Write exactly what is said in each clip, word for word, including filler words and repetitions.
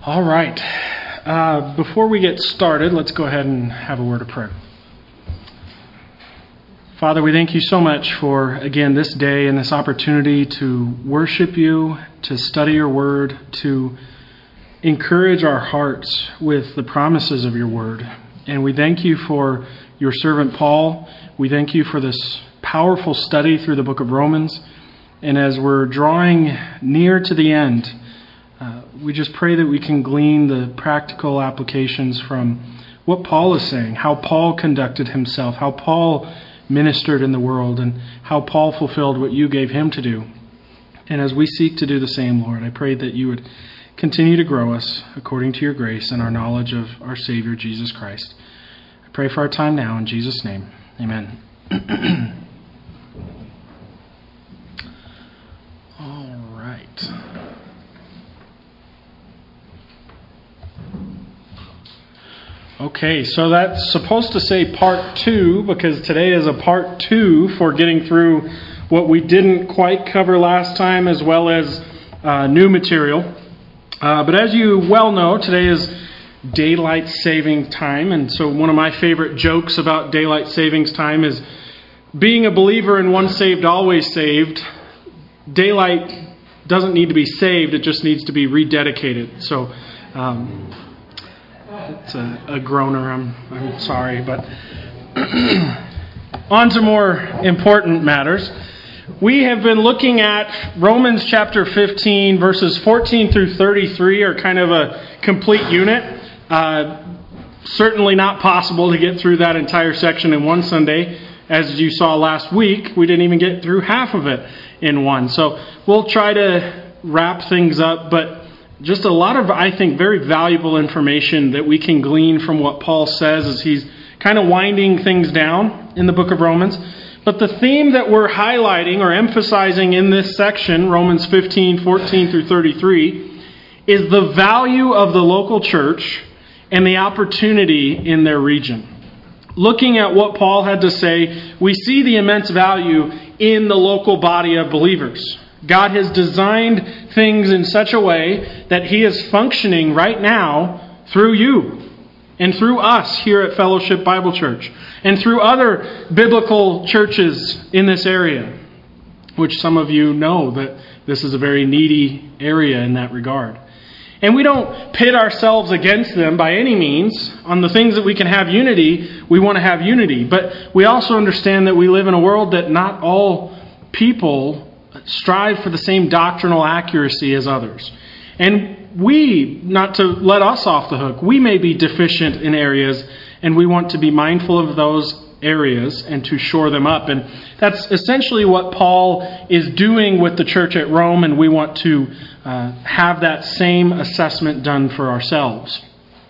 All right. Uh, before we get started, let's go ahead and have a word of prayer. Father, we thank you so much for, again, this day and this opportunity to worship you, to study your word, to encourage our hearts with the promises of your word. And we thank you for your servant Paul. We thank you for this powerful study through the book of Romans. And as we're drawing near to the end, uh, we just pray that we can glean the practical applications from what Paul is saying, how Paul conducted himself, how Paul ministered in the world, and how Paul fulfilled what you gave him to do. And as we seek to do the same, Lord, I pray that you would continue to grow us according to your grace and our knowledge of our Savior, Jesus Christ. I pray for our time now in Jesus' name. Amen. All right. Okay, so that's supposed to say part two, because today is a part two for getting through what we didn't quite cover last time, as well as uh, new material. Uh, but as you well know, today is daylight saving time, and so one of my favorite jokes about daylight savings time is being a believer in once saved, always saved. Daylight doesn't need to be saved, it just needs to be rededicated. So, um, it's a, a groaner, I'm, I'm sorry, but on to more important matters. We have been looking at Romans chapter fifteen, verses fourteen through thirty-three are kind of a complete unit. Uh, certainly not possible to get through that entire section in one Sunday. As you saw last week, we didn't even get through half of it in one. So we'll try to wrap things up, but just a lot of, I think, very valuable information that we can glean from what Paul says as he's kind of winding things down in the book of Romans. But the theme that we're highlighting or emphasizing in this section, Romans fifteen, fourteen through thirty-three, is the value of the local church and the opportunity in their region. Looking at what Paul had to say, we see the immense value in the local body of believers. God has designed things in such a way that He is functioning right now through you and through us here at Fellowship Bible Church and through other biblical churches in this area, which some of you know that this is a very needy area in that regard. And we don't pit ourselves against them by any means. On the things that we can have unity, we want to have unity. But we also understand that we live in a world that not all people strive for the same doctrinal accuracy as others. And we, not to let us off the hook, we may be deficient in areas, and we want to be mindful of those areas and to shore them up. And that's essentially what Paul is doing with the church at Rome, and we want to uh, have that same assessment done for ourselves.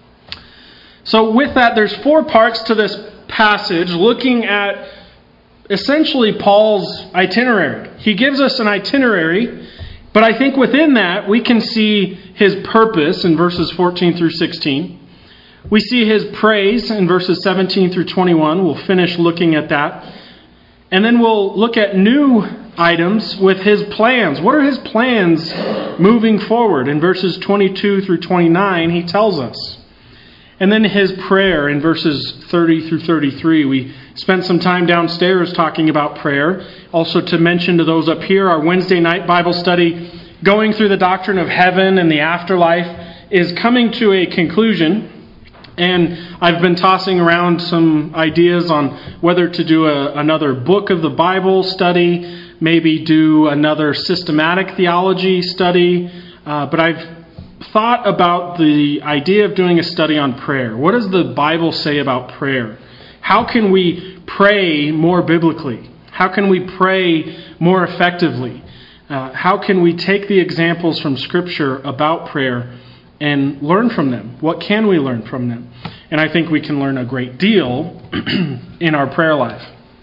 So with that, there's four parts to this passage, looking at essentially Paul's itinerary. He gives us an itinerary, but I think within that we can see his purpose in verses fourteen through sixteen. We see his praise in verses seventeen through twenty-one. We'll finish looking at that. And then we'll look at new items with his plans. What are his plans moving forward? In verses twenty-two through twenty-nine, he tells us. And then his prayer in verses thirty through thirty-three. We spent some time downstairs talking about prayer. Also to mention to those up here, our Wednesday night Bible study, going through the doctrine of heaven and the afterlife, is coming to a conclusion. And I've been tossing around some ideas on whether to do a, another book of the Bible study, maybe do another systematic theology study. Uh, but I've thought about the idea of doing a study on prayer. What does the Bible say about prayer? How can we pray more biblically? How can we pray more effectively? Uh, how can we take the examples from Scripture about prayer and learn from them? What can we learn from them? And I think we can learn a great deal in our prayer life.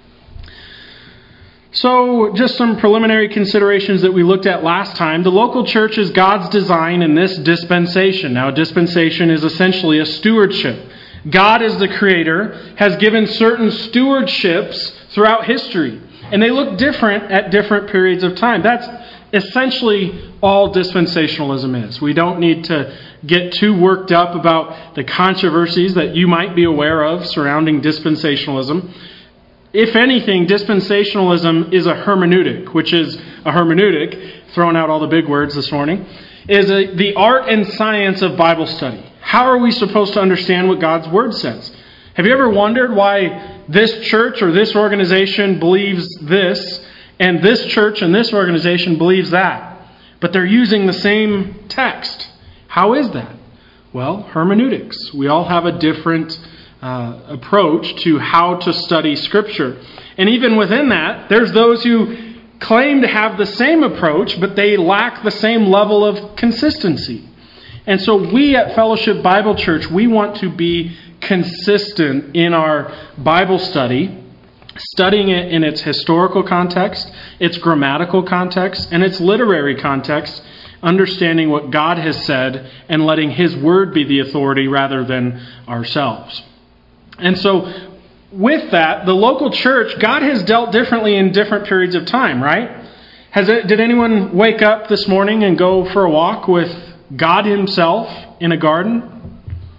So, just some preliminary considerations that we looked at last time. The local church is God's design in this dispensation. Now, a dispensation is essentially a stewardship. God, as the creator, has given certain stewardships throughout history. And they look different at different periods of time. That's essentially all dispensationalism is. We don't need to get too worked up about the controversies that you might be aware of surrounding dispensationalism. If anything, dispensationalism is a hermeneutic, which is a hermeneutic, throwing out all the big words this morning, is a, the art and science of Bible study. How are we supposed to understand what God's Word says? Have you ever wondered why this church or this organization believes this, and this church and this organization believes that, but they're using the same text? How is that? Well, hermeneutics. We all have a different uh, approach to how to study Scripture. And even within that, there's those who claim to have the same approach, but they lack the same level of consistency. And so we at Fellowship Bible Church, we want to be consistent in our Bible study, studying it in its historical context, its grammatical context, and its literary context, understanding what God has said and letting His Word be the authority rather than ourselves. And so with that, the local church, God has dealt differently in different periods of time, right? Has it, did anyone wake up this morning and go for a walk with God Himself in a garden?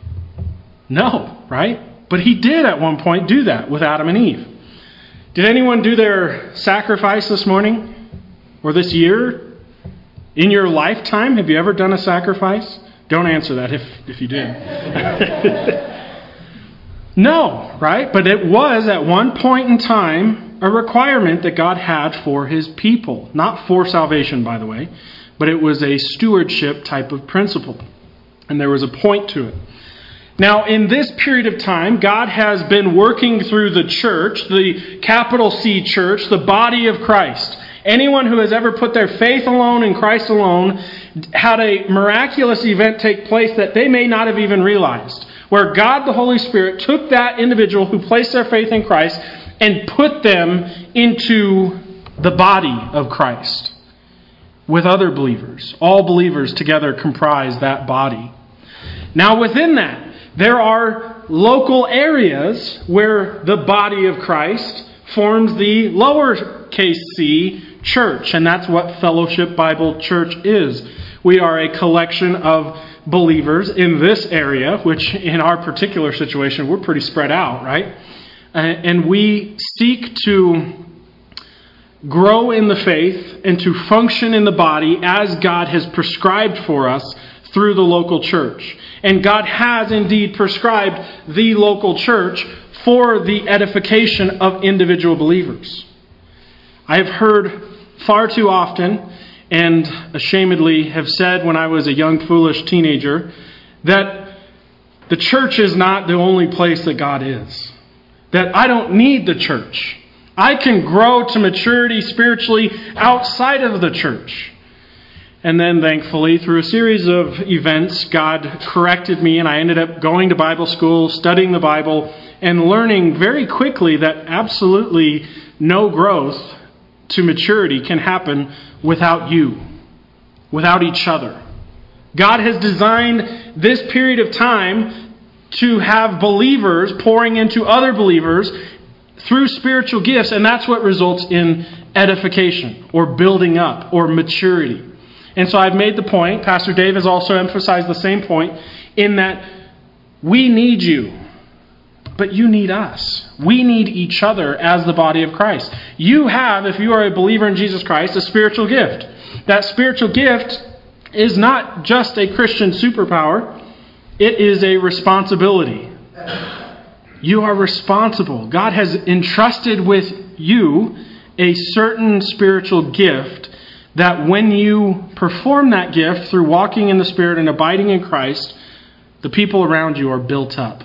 No, right? But He did at one point do that with Adam and Eve. Did anyone do their sacrifice this morning or this year? In your lifetime, have you ever done a sacrifice? Don't answer that if, if you did. No, right? But it was at one point in time a requirement that God had for His people. Not for salvation, by the way, but it was a stewardship type of principle. And there was a point to it. Now, in this period of time, God has been working through the church, the capital C church, the body of Christ. Anyone who has ever put their faith alone in Christ alone had a miraculous event take place that they may not have even realized, where God the Holy Spirit took that individual who placed their faith in Christ and put them into the body of Christ with other believers. All believers together comprise that body. Now within that, there are local areas where the body of Christ forms the lowercase c church, and that's what Fellowship Bible Church is. We are a collection of believers in this area, which in our particular situation, we're pretty spread out, right? And we seek to grow in the faith and to function in the body as God has prescribed for us through the local church. And God has indeed prescribed the local church for the edification of individual believers. I have heard far too often, and ashamedly have said when I was a young, foolish teenager, that the church is not the only place that God is. That I don't need the church. I can grow to maturity spiritually outside of the church. And then, thankfully, through a series of events, God corrected me, and I ended up going to Bible school, studying the Bible, and learning very quickly that absolutely no growth to maturity can happen without you, without each other. God has designed this period of time to have believers pouring into other believers through spiritual gifts, and that's what results in edification or building up or maturity. And so I've made the point, Pastor Dave has also emphasized the same point, in that we need you, but you need us. We need each other as the body of Christ. You have, if you are a believer in Jesus Christ, a spiritual gift. That spiritual gift is not just a Christian superpower, it is a responsibility. You are responsible. God has entrusted with you a certain spiritual gift that when you perform that gift through walking in the Spirit and abiding in Christ, the people around you are built up.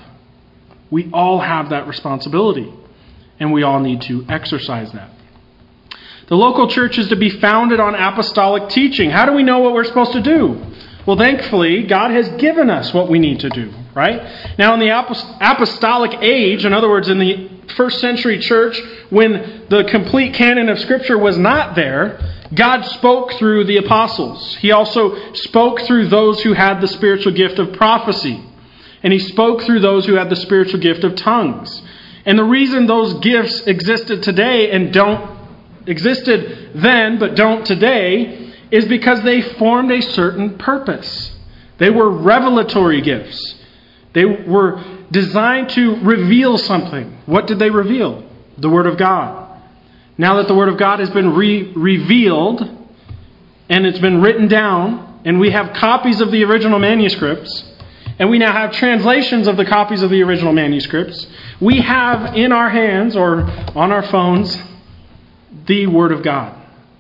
We all have that responsibility, and we all need to exercise that. The local church is to be founded on apostolic teaching. How do we know what we're supposed to do? Well, thankfully, God has given us what we need to do, right? Now, in the apostolic age, in other words, in the first century church, when the complete canon of Scripture was not there, God spoke through the apostles. He also spoke through those who had the spiritual gift of prophecy. And He spoke through those who had the spiritual gift of tongues. And the reason those gifts existed today and don't existed then but don't today is because they formed a certain purpose. They were revelatory gifts. They were designed to reveal something. What did they reveal? The Word of God. Now that the Word of God has been re- revealed and it's been written down, and we have copies of the original manuscripts, and we now have translations of the copies of the original manuscripts, we have in our hands or on our phones the Word of God.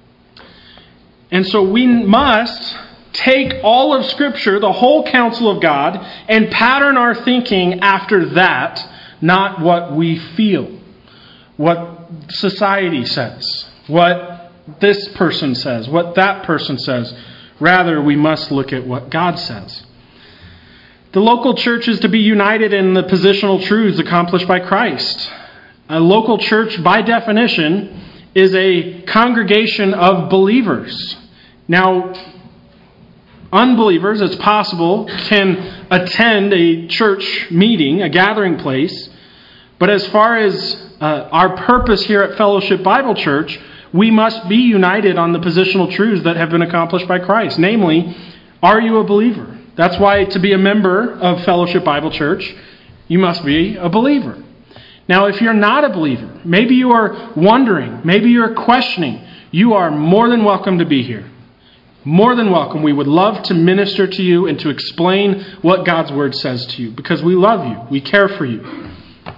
And so we must take all of Scripture, the whole counsel of God, and pattern our thinking after that, not what we feel, what society says, what this person says, what that person says. Rather, we must look at what God says. The local church is to be united in the positional truths accomplished by Christ. A local church, by definition, is a congregation of believers. Now, unbelievers, it's possible, can attend a church meeting, a gathering place. But as far as uh, our purpose here at Fellowship Bible Church, we must be united on the positional truths that have been accomplished by Christ. Namely, are you a believer? That's why to be a member of Fellowship Bible Church, you must be a believer. Now, if you're not a believer, maybe you are wondering, maybe you're questioning, you are more than welcome to be here. More than welcome. We would love to minister to you and to explain what God's Word says to you, because we love you. We care for you.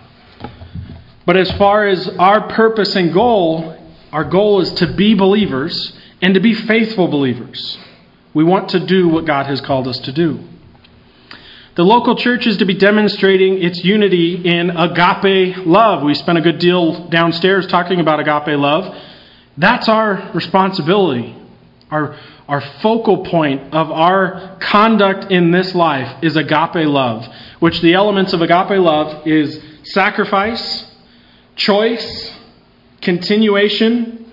But as far as our purpose and goal, our goal is to be believers and to be faithful believers. We want to do what God has called us to do. The local church is to be demonstrating its unity in agape love. We spent a good deal downstairs talking about agape love. That's our responsibility. Our, our focal point of our conduct in this life is agape love, which the elements of agape love is sacrifice, choice, continuation.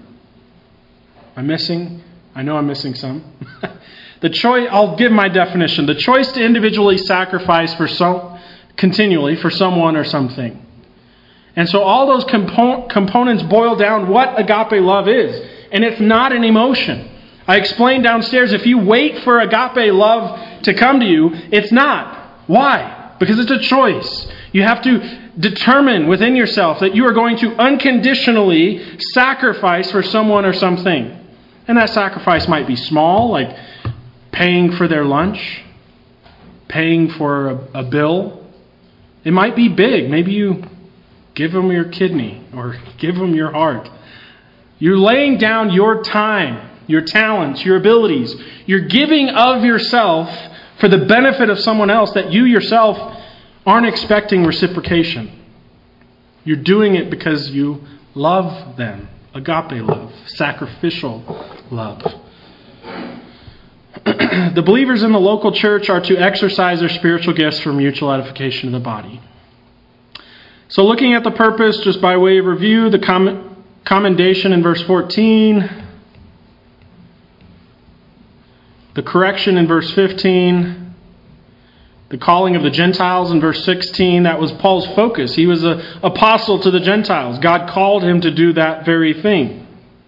I'm missing... I know I'm missing some. The choice, I'll give my definition. The choice to individually sacrifice for some, continually for someone or something. And so all those compo- components boil down what agape love is. And it's not an emotion. I explained downstairs, if you wait for agape love to come to you, it's not. Why? Because it's a choice. You have to determine within yourself that you are going to unconditionally sacrifice for someone or something. And that sacrifice might be small, like paying for their lunch, paying for a, a bill. It might be big. Maybe you give them your kidney or give them your heart. You're laying down your time, your talents, your abilities. You're giving of yourself for the benefit of someone else that you yourself aren't expecting reciprocation. You're doing it because you love them. Agape love, sacrificial love. The believers in the local church are to exercise their spiritual gifts for mutual edification of the body. So looking at the purpose, just by way of review, the comm- commendation in verse fourteen, the correction in verse fifteen, the calling of the Gentiles in verse sixteen, that was Paul's focus. He was an apostle to the Gentiles. God called him to do that very thing.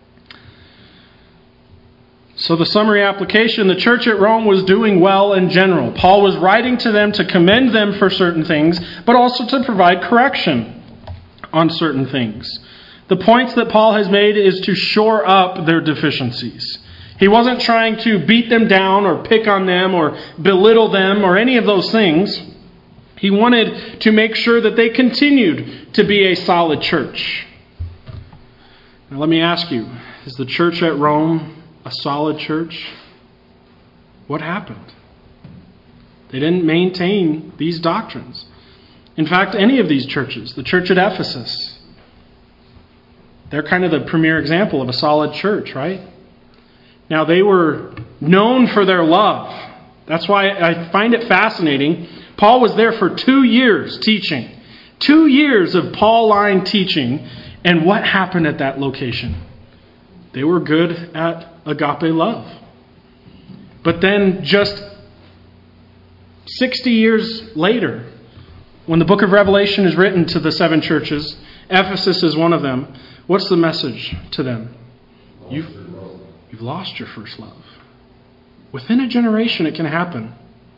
So the summary application, the church at Rome was doing well in general. Paul was writing to them to commend them for certain things, but also to provide correction on certain things. The points that Paul has made is to shore up their deficiencies. He wasn't trying to beat them down or pick on them or belittle them or any of those things. He wanted to make sure that they continued to be a solid church. Now let me ask you, is the church at Rome a solid church? What happened? They didn't maintain these doctrines. In fact, any of these churches, the church at Ephesus, they're kind of the premier example of a solid church, right? Now, they were known for their love. That's why I find it fascinating. Paul was there for two years teaching. Two years of Pauline teaching. And what happened at that location? They were good at agape love. But then just sixty years later, when the book of Revelation is written to the seven churches, Ephesus is one of them. What's the message to them? You you've lost your first love. Within a generation, it can happen.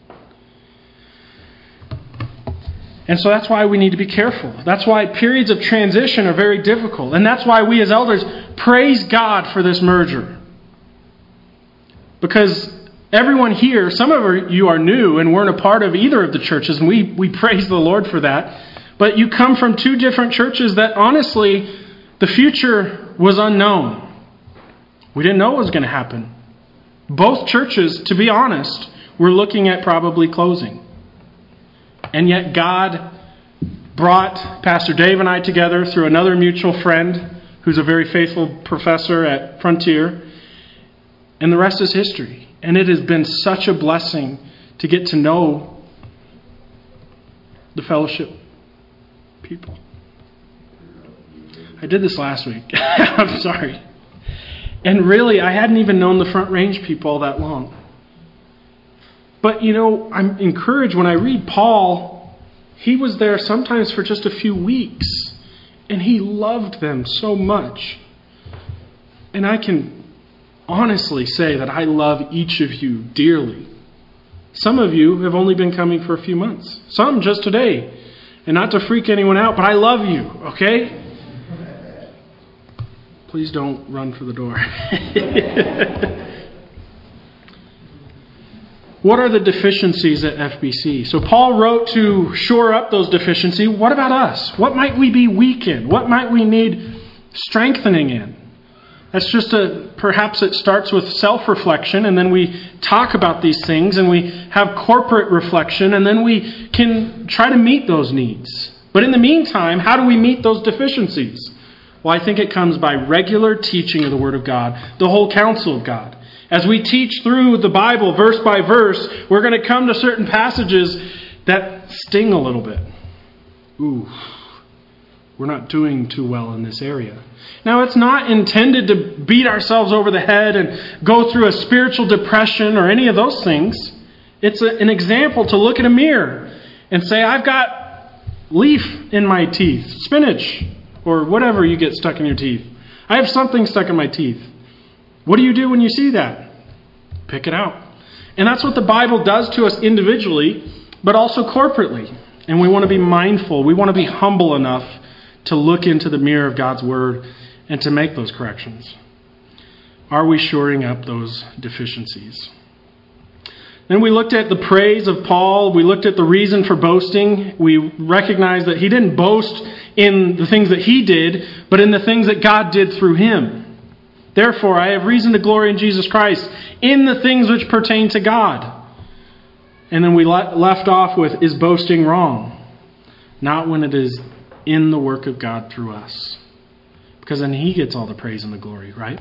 And so that's why we need to be careful. That's why periods of transition are very difficult. And that's why we as elders praise God for this merger. Because everyone here, some of you are new and weren't a part of either of the churches, and we, we praise the Lord for that. But you come from two different churches that honestly, the future was unknown. We didn't know what was going to happen. Both churches, to be honest, were looking at probably closing. And yet God brought Pastor Dave and I together through another mutual friend who's a very faithful professor at Frontier. And the rest is history. And it has been such a blessing to get to know the fellowship people. I did this last week. I'm sorry. And really, I hadn't even known the Front Range people all that long. But, you know, I'm encouraged when I read Paul. He was there sometimes for just a few weeks. And he loved them so much. And I can honestly say that I love each of you dearly. Some of you have only been coming for a few months. Some just today. And not to freak anyone out, but I love you, okay? Please don't run for the door. What are the deficiencies at F B C? So Paul wrote to shore up those deficiencies. What about us? What might we be weak in? What might we need strengthening in? That's just a, perhaps it starts with self-reflection, and then we talk about these things, and we have corporate reflection, and then we can try to meet those needs. But in the meantime, how do we meet those deficiencies? Well, I think it comes by regular teaching of the Word of God, the whole counsel of God. As we teach through the Bible verse by verse, we're going to come to certain passages that sting a little bit. Ooh, we're not doing too well in this area. Now, it's not intended to beat ourselves over the head and go through a spiritual depression or any of those things. It's a, an example to look in a mirror and say, I've got leaf in my teeth, spinach, or whatever you get stuck in your teeth. I have something stuck in my teeth. What do you do when you see that? Pick it out. And that's what the Bible does to us individually, but also corporately. And we want to be mindful. We want to be humble enough to look into the mirror of God's Word and to make those corrections. Are we shoring up those deficiencies? Then we looked at the praise of Paul. We looked at the reason for boasting. We recognized that he didn't boast in the things that he did, but in the things that God did through him. Therefore, I have reason to glory in Jesus Christ in the things which pertain to God. And then we le- left off with, is boasting wrong? Not when it is in the work of God through us. Because then he gets all the praise and the glory, right?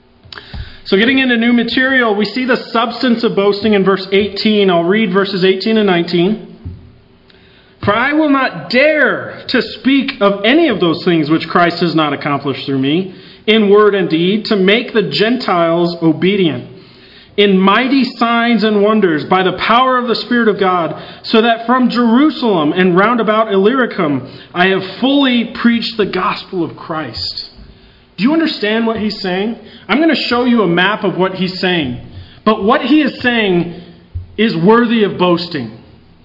So getting into new material, we see the substance of boasting in verse eighteen. I'll read verses eighteen and nineteen. For I will not dare to speak of any of those things which Christ has not accomplished through me, in word and deed, to make the Gentiles obedient, in mighty signs and wonders, by the power of the Spirit of God, so that from Jerusalem and round about Illyricum I have fully preached the gospel of Christ. Do you understand what he's saying? I'm going to show you a map of what he's saying. But what he is saying is worthy of boasting.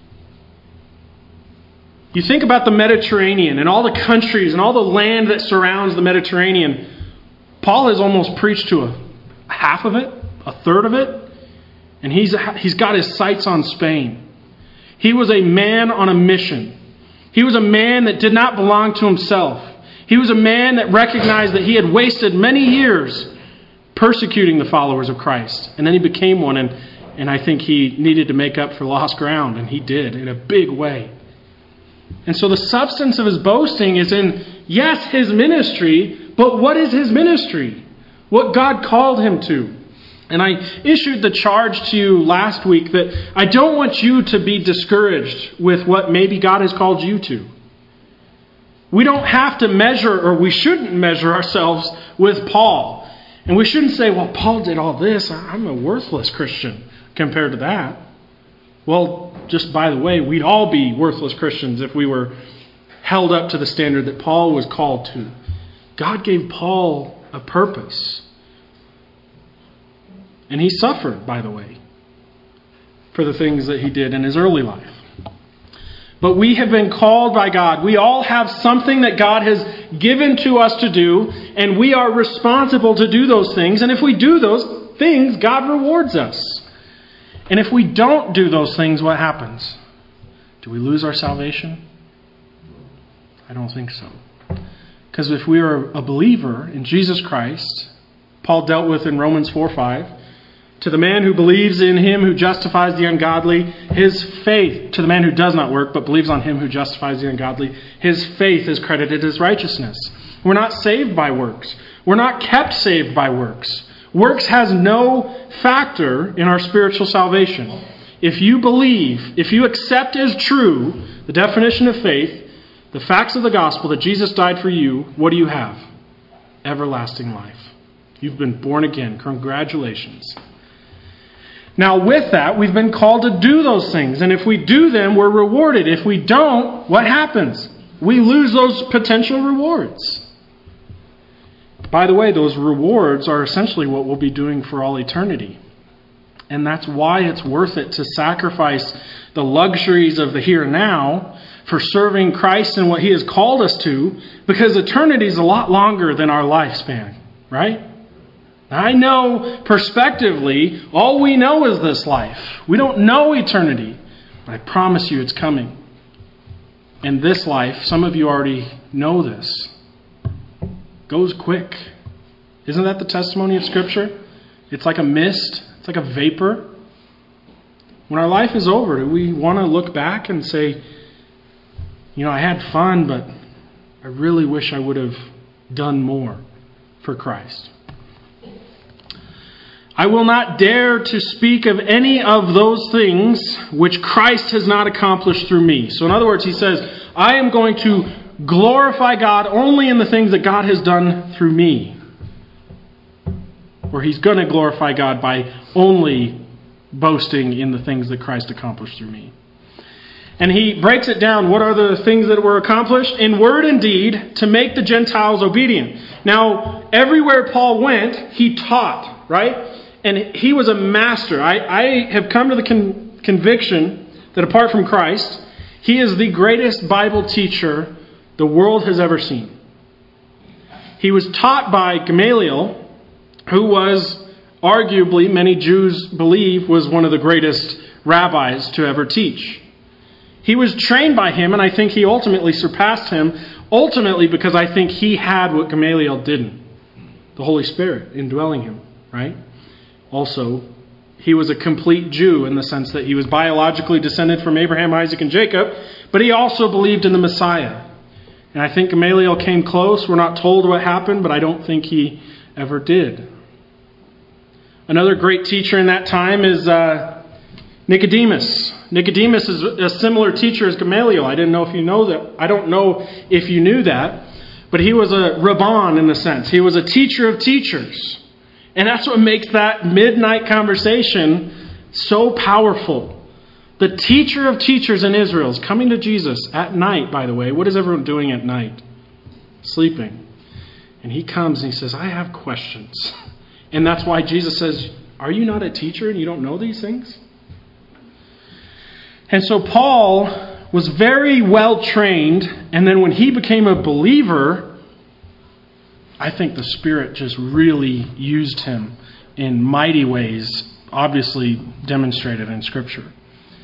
You think about the Mediterranean and all the countries and all the land that surrounds the Mediterranean. Paul has almost preached to a half of it, a third of it, and he's he's got his sights on Spain. He was a man on a mission. He was a man that did not belong to himself. He was a man that recognized that he had wasted many years persecuting the followers of Christ. And then he became one, and, and I think he needed to make up for lost ground, and he did in a big way. And so the substance of his boasting is in, yes, his ministry, but what is his ministry? What God called him to. And I issued the charge to you last week that I don't want you to be discouraged with what maybe God has called you to. We don't have to measure, or we shouldn't measure ourselves with Paul. And we shouldn't say, well, Paul did all this. I'm a worthless Christian compared to that. Well, just by the way, we'd all be worthless Christians if we were held up to the standard that Paul was called to. God gave Paul a purpose. And he suffered, by the way, for the things that he did in his early life. But we have been called by God. We all have something that God has given to us to do, and we are responsible to do those things. And if we do those things, God rewards us. And if we don't do those things, what happens? Do we lose our salvation? I don't think so. Because if we are a believer in Jesus Christ, Paul dealt with in Romans four five, to the man who believes in him who justifies the ungodly, his faith, to the man who does not work but believes on him who justifies the ungodly, his faith is credited as righteousness. We're not saved by works. We're not kept saved by works. Works has no factor in our spiritual salvation. If you believe, if you accept as true the definition of faith, the facts of the gospel that Jesus died for you, what do you have? Everlasting life. You've been born again. Congratulations. Now with that, we've been called to do those things. And if we do them, we're rewarded. If we don't, what happens? We lose those potential rewards. By the way, those rewards are essentially what we'll be doing for all eternity. And that's why it's worth it to sacrifice the luxuries of the here and now for serving Christ and what he has called us to, because eternity is a lot longer than our lifespan, right? I know prospectively, all we know is this life. We don't know eternity, but I promise you it's coming. And this life, some of you already know this, goes quick. Isn't that the testimony of Scripture? It's like a mist. It's like a vapor. When our life is over, do we want to look back and say, you know, I had fun, but I really wish I would have done more for Christ? I will not dare to speak of any of those things which Christ has not accomplished through me. So in other words, he says, I am going to glorify God only in the things that God has done through me. Or he's going to glorify God by only boasting in the things that Christ accomplished through me. And he breaks it down. What are the things that were accomplished? In word and deed, to make the Gentiles obedient. Now, everywhere Paul went, he taught, right? And he was a master. I, I have come to the con- conviction that apart from Christ, he is the greatest Bible teacher the world has ever seen. He was taught by Gamaliel, who was arguably, many Jews believe, was one of the greatest rabbis to ever teach. He was trained by him, and I think he ultimately surpassed him, ultimately because I think he had what Gamaliel didn't. The Holy Spirit indwelling him, right? Also, he was a complete Jew in the sense that he was biologically descended from Abraham, Isaac, and Jacob, but he also believed in the Messiah. And I think Gamaliel came close. We're not told what happened, but I don't think he ever did. Another great teacher in that time is uh, Nicodemus. Nicodemus is a similar teacher as Gamaliel. I didn't know if you know that. I don't know if you knew that, but he was a Rabban in the sense. He was a teacher of teachers. And that's what makes that midnight conversation so powerful. The teacher of teachers in Israel is coming to Jesus at night, by the way. What is everyone doing at night? Sleeping. And he comes and he says, I have questions. And that's why Jesus says, are you not a teacher and you don't know these things? And so Paul was very well trained. And then when he became a believer, I think the Spirit just really used him in mighty ways, obviously demonstrated in Scripture.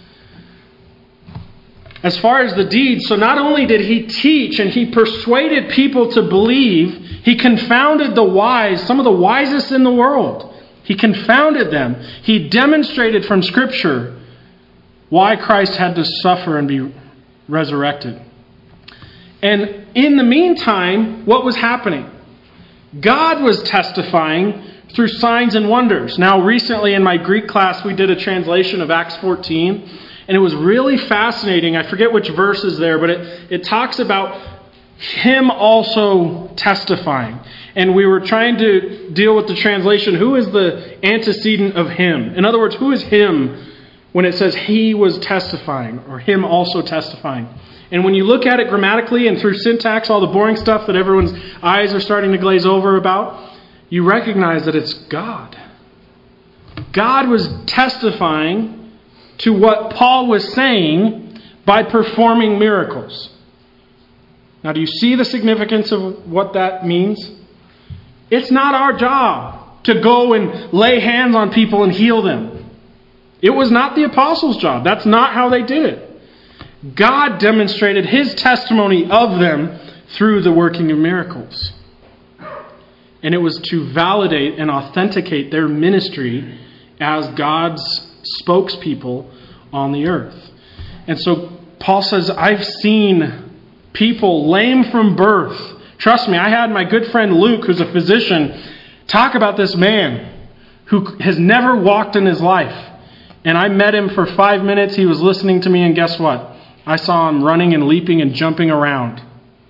As far as the deeds, so not only did he teach and he persuaded people to believe, he confounded the wise, some of the wisest in the world. He confounded them. He demonstrated from Scripture why Christ had to suffer and be resurrected. And in the meantime, what was happening? God was testifying through signs and wonders. Now, recently in my Greek class, we did a translation of Acts fourteen, and it was really fascinating. I forget which verse is there, but it, it talks about him also testifying. And we were trying to deal with the translation, who is the antecedent of him? In other words, who is him when it says he was testifying, or him also testifying? And when you look at it grammatically and through syntax, all the boring stuff that everyone's eyes are starting to glaze over about, you recognize that it's God. God was testifying to what Paul was saying by performing miracles. Now, do you see the significance of what that means? It's not our job to go and lay hands on people and heal them. It was not the apostles' job. That's not how they did it. God demonstrated His testimony of them through the working of miracles. And it was to validate and authenticate their ministry as God's spokespeople on the earth. And so Paul says, I've seen people lame from birth. Trust me, I had my good friend Luke, who's a physician, talk about this man who has never walked in his life. And I met him for five minutes. He was listening to me, and guess what? I saw him running and leaping and jumping around.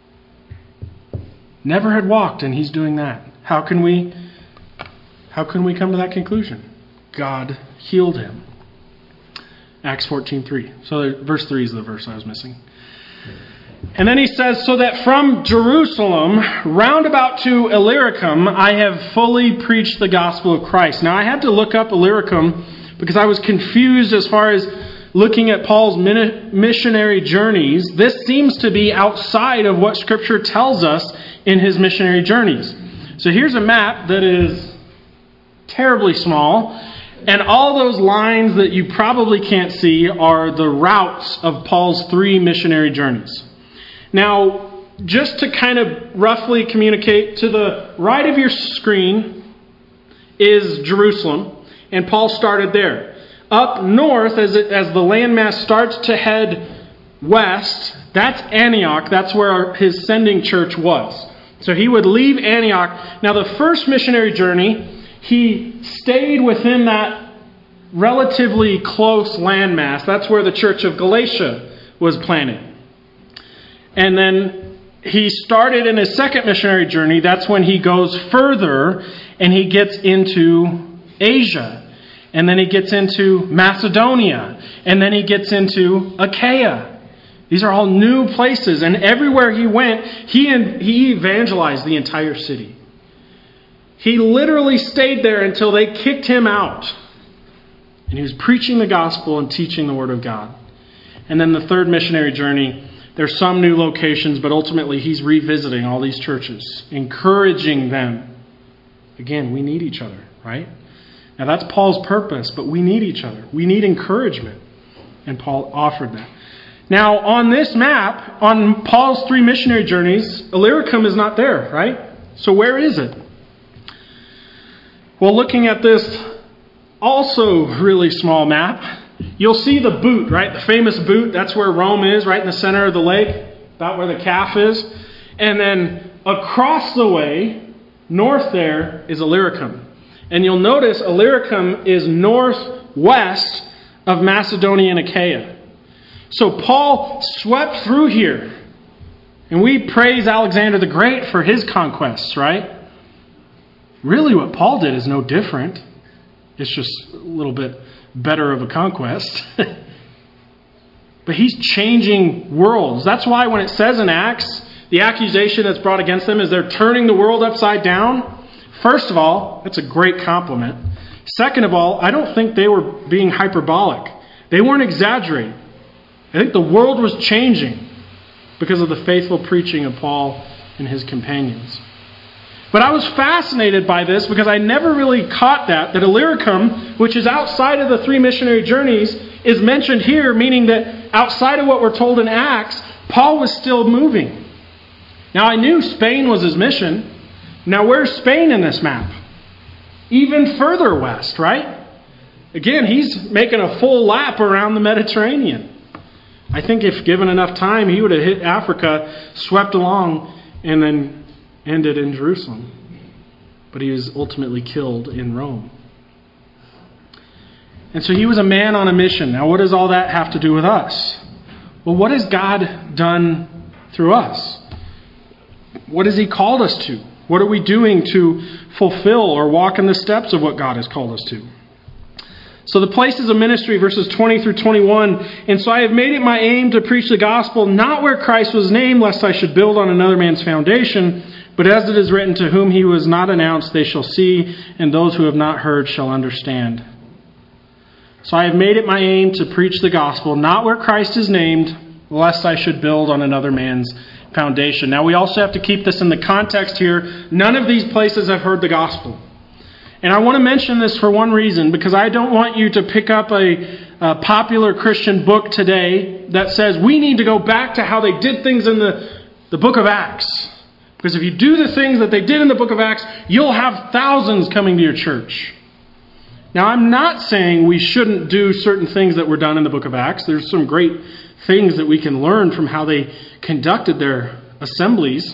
Never had walked, and he's doing that. How can we, how can we come to that conclusion? God healed him. Acts fourteen three. So verse three is the verse I was missing. And then he says, so that from Jerusalem round about to Illyricum, I have fully preached the gospel of Christ. Now I had to look up Illyricum because I was confused as far as looking at Paul's missionary journeys. This seems to be outside of what Scripture tells us in his missionary journeys. So here's a map that is terribly small, and all those lines that you probably can't see are the routes of Paul's three missionary journeys. Now, just to kind of roughly communicate, to the right of your screen is Jerusalem, and Paul started there. Up north, as it, as the landmass starts to head west, that's Antioch. That's where his sending church was. So he would leave Antioch. Now, the first missionary journey, he stayed within that relatively close landmass. That's where the church of Galatia was planted. And then he started in his second missionary journey. That's when he goes further and he gets into Asia. And then he gets into Macedonia. And then he gets into Achaia. These are all new places. And everywhere he went, he, he evangelized the entire city. He literally stayed there until they kicked him out. And he was preaching the gospel and teaching the word of God. And then the third missionary journey, there's some new locations, but ultimately he's revisiting all these churches, encouraging them. Again, we need each other, right? Now that's Paul's purpose, but we need each other. We need encouragement. And Paul offered that. Now, on this map, on Paul's three missionary journeys, Illyricum is not there, right? So where is it? Well, looking at this also really small map, you'll see the boot, right? The famous boot. That's where Rome is, right in the center of the lake, about where the calf is. And then across the way, north there, is Illyricum. And you'll notice Illyricum is northwest of Macedonia and Achaia. So Paul swept through here. And we praise Alexander the Great for his conquests, right? Really what Paul did is no different. It's just a little bit better of a conquest. But he's changing worlds. That's why when it says in Acts, the accusation that's brought against them is they're turning the world upside down. First of all, that's a great compliment. Second of all, I don't think they were being hyperbolic. They weren't exaggerating. I think the world was changing because of the faithful preaching of Paul and his companions. But I was fascinated by this because I never really caught that, that Illyricum, which is outside of the three missionary journeys, is mentioned here, meaning that outside of what we're told in Acts, Paul was still moving. Now, I knew Spain was his mission. Now, where's Spain in this map? Even further west, right? Again, he's making a full lap around the Mediterranean. I think if given enough time, he would have hit Africa, swept along, and then ended in Jerusalem. But he was ultimately killed in Rome. And so he was a man on a mission. Now, what does all that have to do with us? Well, what has God done through us? What has he called us to? What are we doing to fulfill or walk in the steps of what God has called us to? So the places of ministry, verses twenty through twenty-one. And so I have made it my aim to preach the gospel, not where Christ was named, lest I should build on another man's foundation. But as it is written, to whom he was not announced, they shall see, and those who have not heard shall understand. So I have made it my aim to preach the gospel, not where Christ is named, lest I should build on another man's foundation. Now we also have to keep this in the context here. None of these places have heard the gospel. And I want to mention this for one reason, because I don't want you to pick up a, a popular Christian book today that says we need to go back to how they did things in the, the book of Acts. Because if you do the things that they did in the book of Acts, you'll have thousands coming to your church. Now, I'm not saying we shouldn't do certain things that were done in the book of Acts. There's some great things that we can learn from how they conducted their assemblies.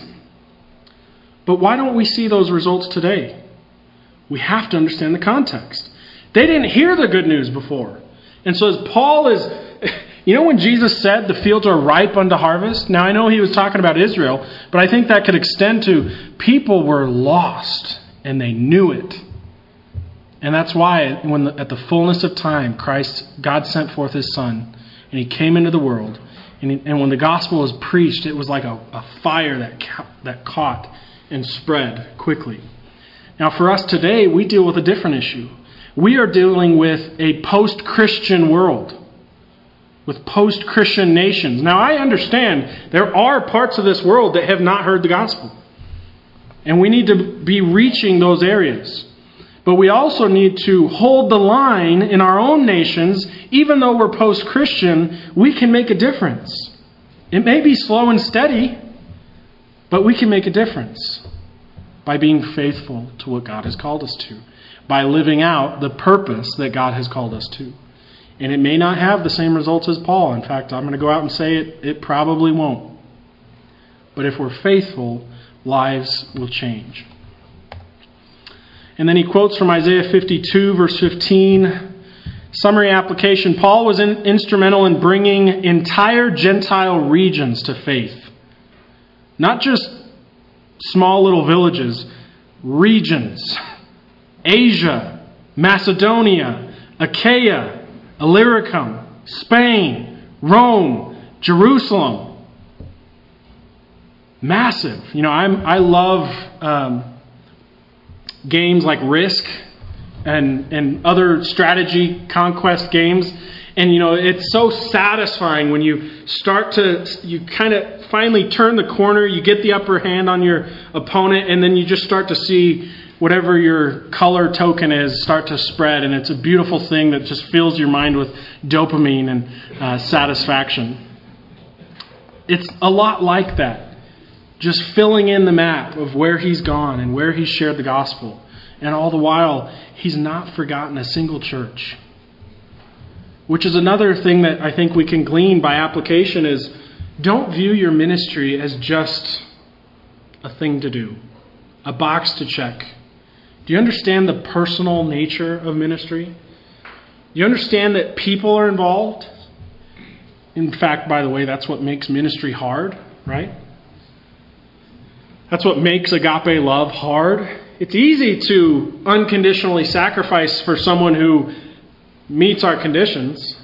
But why don't we see those results today? We have to understand the context. They didn't hear the good news before. And so as Paul is, you know when Jesus said the fields are ripe unto harvest? Now I know he was talking about Israel, but I think that could extend to people were lost and they knew it. And that's why when the, at the fullness of time, Christ, God sent forth his Son, and he came into the world. And, he, and when the gospel was preached, it was like a, a fire that, ca- that caught and spread quickly. Now for us today, we deal with a different issue. We are dealing with a post-Christian world, with post-Christian nations. Now I understand there are parts of this world that have not heard the gospel. And we need to be reaching those areas. But we also need to hold the line in our own nations. Even though we're post-Christian, we can make a difference. It may be slow and steady, but we can make a difference by being faithful to what God has called us to, by living out the purpose that God has called us to. And it may not have the same results as Paul. In fact, I'm going to go out and say it, it probably won't. But if we're faithful, lives will change. And then he quotes from Isaiah fifty-two, verse fifteen. Summary application. Paul was in, instrumental in bringing entire Gentile regions to faith. Not just small little villages. Regions. Asia, Macedonia, Achaia, Illyricum, Spain, Rome, Jerusalem. Massive. You know, I'm, I love... Um, games like Risk and and other strategy conquest games. And, you know, it's so satisfying when you start to, you kind of finally turn the corner, you get the upper hand on your opponent, and then you just start to see whatever your color token is start to spread. And it's a beautiful thing that just fills your mind with dopamine and uh, satisfaction. It's a lot like that. Just filling in the map of where he's gone and where he's shared the gospel. And all the while, he's not forgotten a single church. Which is another thing that I think we can glean by application is don't view your ministry as just a thing to do, a box to check. Do you understand the personal nature of ministry? Do you understand that people are involved? In fact, by the way, that's what makes ministry hard, right? That's what makes agape love hard. It's easy to unconditionally sacrifice for someone who meets our conditions.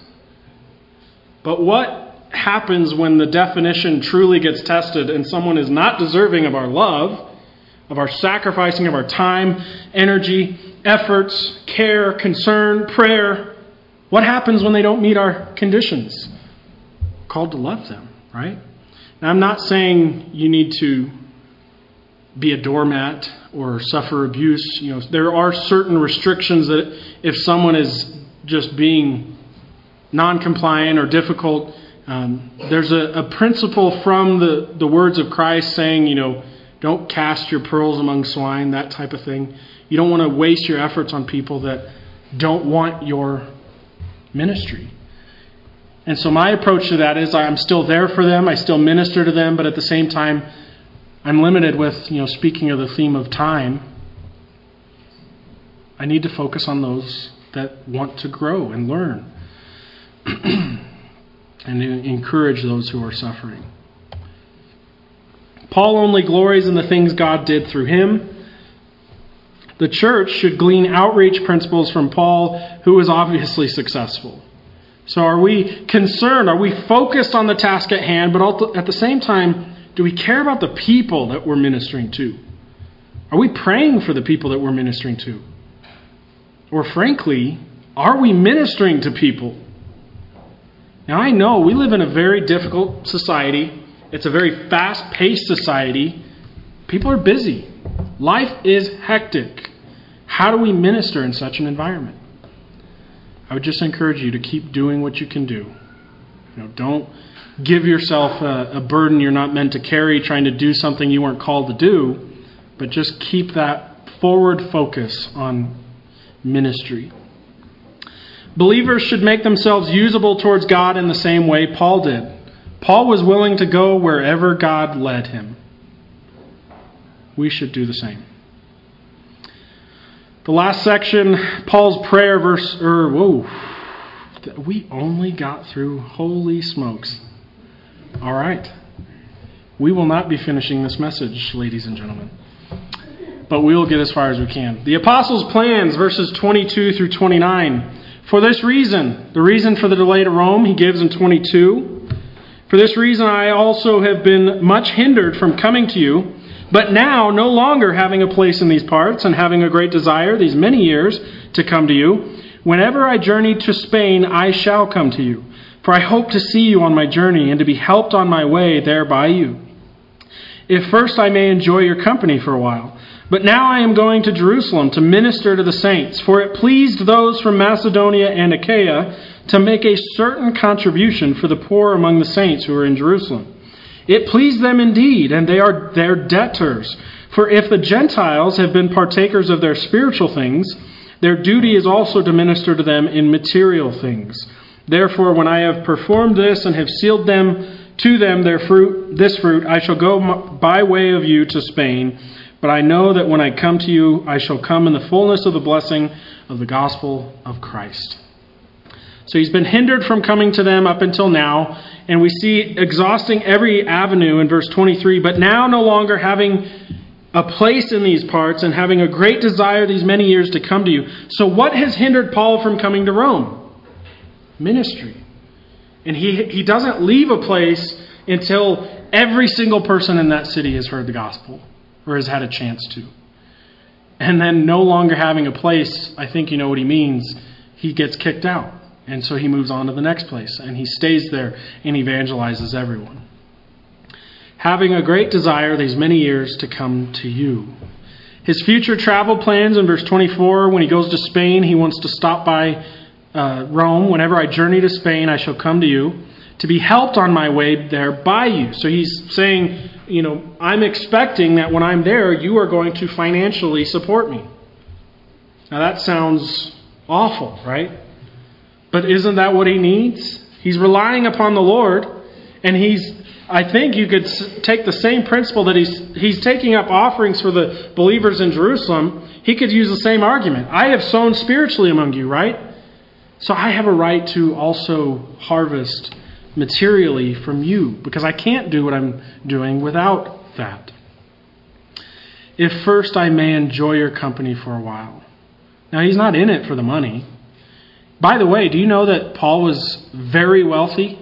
But what happens when the definition truly gets tested and someone is not deserving of our love, of our sacrificing of our time, energy, efforts, care, concern, prayer? What happens when they don't meet our conditions? We're called to love them, right? Now, I'm not saying you need to be a doormat or suffer abuse. You know, there are certain restrictions that if someone is just being non-compliant or difficult, um, there's a, a principle from the, the words of Christ saying, you know, don't cast your pearls among swine, that type of thing. You don't want to waste your efforts on people that don't want your ministry. And so my approach to that is I'm still there for them. I still minister to them, but at the same time, I'm limited with, you know, speaking of the theme of time. I need to focus on those that want to grow and learn and encourage those who are suffering. Paul only glories in the things God did through him. The church should glean outreach principles from Paul, who was obviously successful. So are we concerned? Are we focused on the task at hand, but at the same time, do we care about the people that we're ministering to? Are we praying for the people that we're ministering to? Or frankly, Are we ministering to people? Now, I know we live in a very difficult society. It's a very fast-paced society. People are busy. Life is hectic. How do we minister in such an environment? I would just encourage you to keep doing what you can do. You know, don't give yourself a, a burden you're not meant to carry, trying to do something you weren't called to do, but just keep that forward focus on ministry. Believers should make themselves usable towards God in the same way Paul did. Paul was willing to go wherever God led him. We should do the same. The last section, Paul's prayer, verse, or whoa, we only got through, holy smokes. All right. We will not be finishing this message, ladies and gentlemen, but we will get as far as we can. The apostles' plans, verses twenty-two through twenty-nine. For this reason, the reason for the delay to Rome, he gives in twenty-two. For this reason, I also have been much hindered from coming to you, but now, no longer having a place in these parts and having a great desire these many years to come to you, whenever I journey to Spain, I shall come to you. For I hope to see you on my journey and to be helped on my way there by you. If first I may enjoy your company for a while. But now I am going to Jerusalem to minister to the saints, for it pleased those from Macedonia and Achaia to make a certain contribution for the poor among the saints who are in Jerusalem. It pleased them indeed, and they are their debtors. For if the Gentiles have been partakers of their spiritual things, their duty is also to minister to them in material things. Therefore, when I have performed this and have sealed them to them their fruit, this fruit, I shall go by way of you to Spain. But I know that when I come to you, I shall come in the fullness of the blessing of the gospel of Christ. So he's been hindered from coming to them up until now, and we see exhausting every avenue in verse twenty-three, but now no longer having a place in these parts and having a great desire these many years to come to you. So what has hindered Paul from coming to Rome? Ministry. And he, he doesn't leave a place until every single person in that city has heard the gospel or has had a chance to. And then no longer having a place, I think you know what he means, he gets kicked out. And so he moves on to the next place, and he stays there and evangelizes everyone. Having a great desire these many years to come to you. His future travel plans in verse twenty-four, when he goes to Spain, he wants to stop by uh, Rome. Whenever I journey to Spain, I shall come to you to be helped on my way there by you. So he's saying, you know, I'm expecting that when I'm there, you are going to financially support me. Now that sounds awful, right? But isn't that what he needs? He's relying upon the Lord, and he's, I think you could take the same principle that he's he's taking up offerings for the believers in Jerusalem. He could use the same argument. I have sown spiritually among you, right? So I have a right to also harvest materially from you, because I can't do what I'm doing without that. If first I may enjoy your company for a while. Now, he's not in it for the money. By the way, do you know that Paul was very wealthy?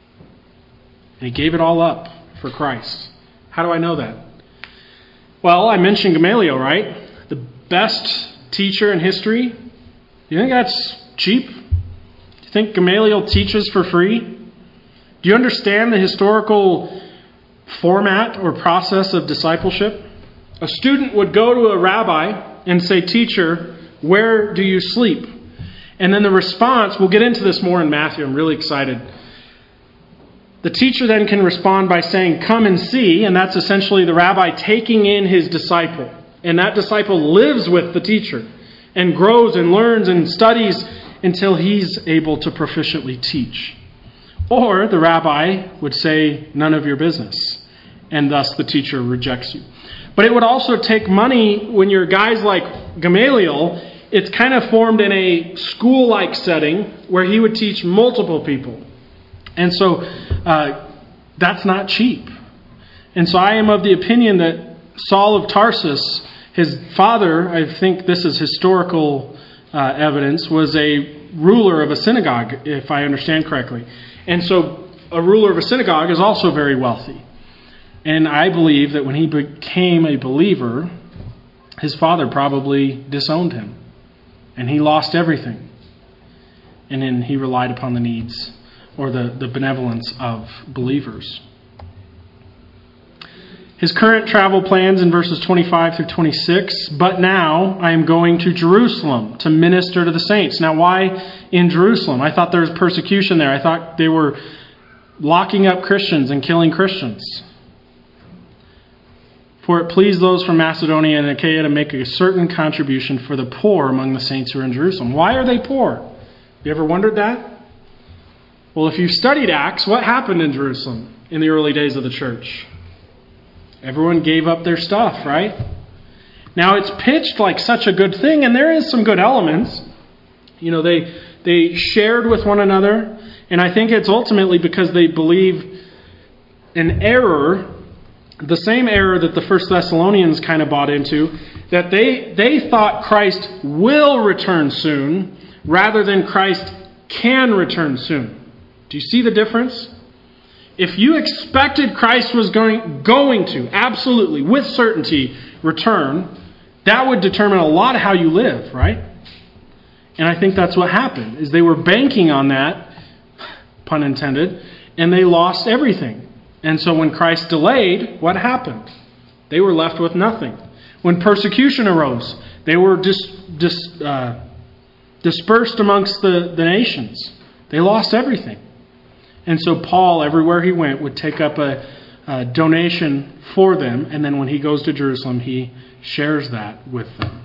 And he gave it all up for Christ. How do I know that? Well, I mentioned Gamaliel, right? The best teacher in history. Do you think that's cheap? Do you think Gamaliel teaches for free? Do you understand the historical format or process of discipleship? A student would go to a rabbi and say, "Teacher, where do you sleep?" And then the response, we'll get into this more in Matthew, I'm really excited. The teacher then can respond by saying, "Come and see," and that's essentially the rabbi taking in his disciple. And that disciple lives with the teacher and grows and learns and studies until he's able to proficiently teach. Or the rabbi would say, "None of your business," and thus the teacher rejects you. But it would also take money when you're guys like Gamaliel. It's kind of formed in a school-like setting where he would teach multiple people. And so uh, that's not cheap. And so I am of the opinion that Saul of Tarsus, his father, I think this is historical uh, evidence, was a ruler of a synagogue, if I understand correctly. And so a ruler of a synagogue is also very wealthy. And I believe that when he became a believer, his father probably disowned him. And he lost everything. and then he relied upon the needs or the, the benevolence of believers. His current travel plans in verses twenty-five through twenty-six, but now I am going to Jerusalem to minister to the saints. Now, why in Jerusalem? I thought there was persecution there. I thought they were locking up Christians and killing Christians. For it pleased those from Macedonia and Achaia to make a certain contribution for the poor among the saints who are in Jerusalem. Why are they poor? You ever wondered that? Well, if you've studied Acts, what happened in Jerusalem in the early days of the church? Everyone gave up their stuff, right? Now, it's pitched like such a good thing, and there is some good elements. You know, they they shared with one another, and I think it's ultimately because they believe an error, the same error that the First Thessalonians kind of bought into, that they, they thought Christ will return soon, rather than Christ can return soon. Do you see the difference? If you expected Christ was going, going to, absolutely, with certainty, return, that would determine a lot of how you live, right? And I think that's what happened, is they were banking on that, pun intended, and they lost everything. And so when Christ delayed, what happened? They were left with nothing. When persecution arose, they were dis, dis, uh, dispersed amongst the, the nations. They lost everything. And so Paul, everywhere he went, would take up a, a donation for them. And then when he goes to Jerusalem, he shares that with them.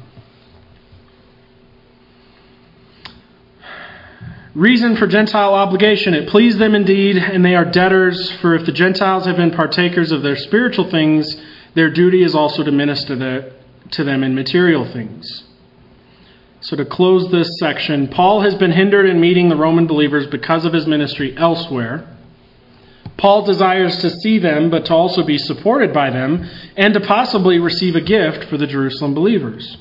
Reason for Gentile obligation. It pleased them indeed, and they are debtors. For if the Gentiles have been partakers of their spiritual things, their duty is also to minister the, to them in material things. So to close this section, Paul has been hindered in meeting the Roman believers because of his ministry elsewhere. Paul desires to see them, but to also be supported by them, and to possibly receive a gift for the Jerusalem believers.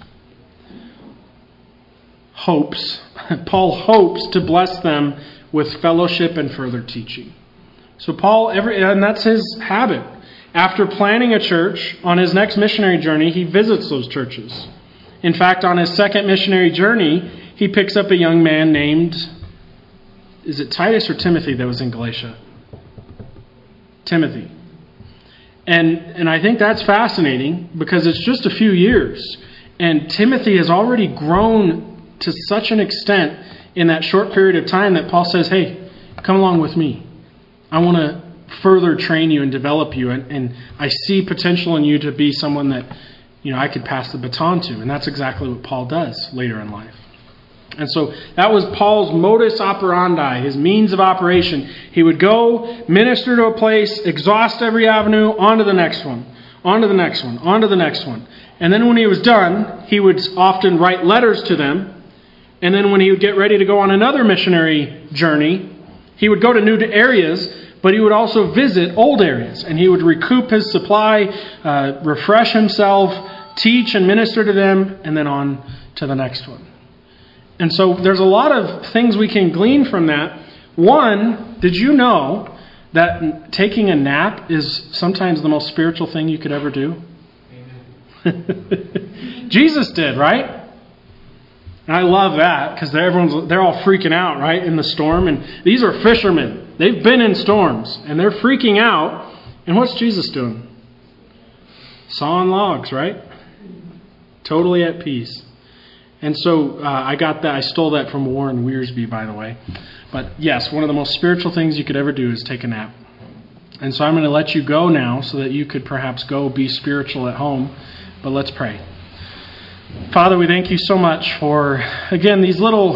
Hopes. Paul hopes to bless them with fellowship and further teaching. So Paul, every, and that's his habit. After planning a church, on his next missionary journey, he visits those churches. In fact, on his second missionary journey, he picks up a young man named, is it Titus or Timothy that was in Galatia? Timothy. And and I think that's fascinating because it's just a few years. And Timothy has already grown to such an extent in that short period of time that Paul says, hey, come along with me. I want to further train you and develop you. And, and I see potential in you to be someone that, you know, I could pass the baton to. And that's exactly what Paul does later in life. And so that was Paul's modus operandi, his means of operation. He would go, minister to a place, exhaust every avenue, on to the next one, on to the next one, on to the next one. And then when he was done, he would often write letters to them. And then when he would get ready to go on another missionary journey, he would go to new areas, but he would also visit old areas. And he would recoup his supply, uh, refresh himself, teach and minister to them, and then on to the next one. And so there's a lot of things we can glean from that. One, did you know that taking a nap is sometimes the most spiritual thing you could ever do? Amen. Jesus did, right? And I love that because everyone's they're all freaking out, right, in the storm. And these are fishermen. They've been in storms and they're freaking out. And what's Jesus doing? Sawing logs, right? Totally at peace. And so uh, I got that. I stole that from Warren Wiersbe, by the way. But yes, one of the most spiritual things you could ever do is take a nap. And so I'm going to let you go now so that you could perhaps go be spiritual at home. But let's pray. Father, we thank you so much for, again, these little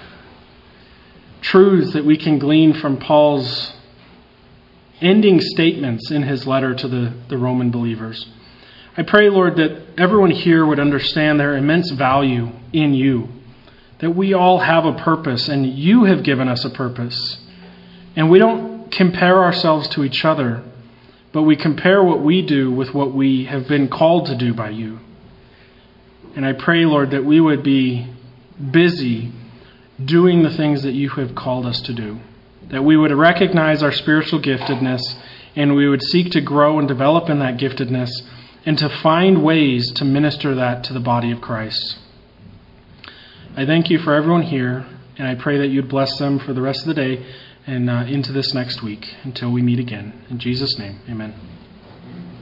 truths that we can glean from Paul's ending statements in his letter to the, the Roman believers. I pray, Lord, that everyone here would understand their immense value in you, that we all have a purpose, and you have given us a purpose. And we don't compare ourselves to each other, but we compare what we do with what we have been called to do by you. And I pray, Lord, that we would be busy doing the things that you have called us to do, that we would recognize our spiritual giftedness, and we would seek to grow and develop in that giftedness, and to find ways to minister that to the body of Christ. I thank you for everyone here. and I pray that you'd bless them for the rest of the day and uh, into this next week until we meet again. In Jesus' name, amen.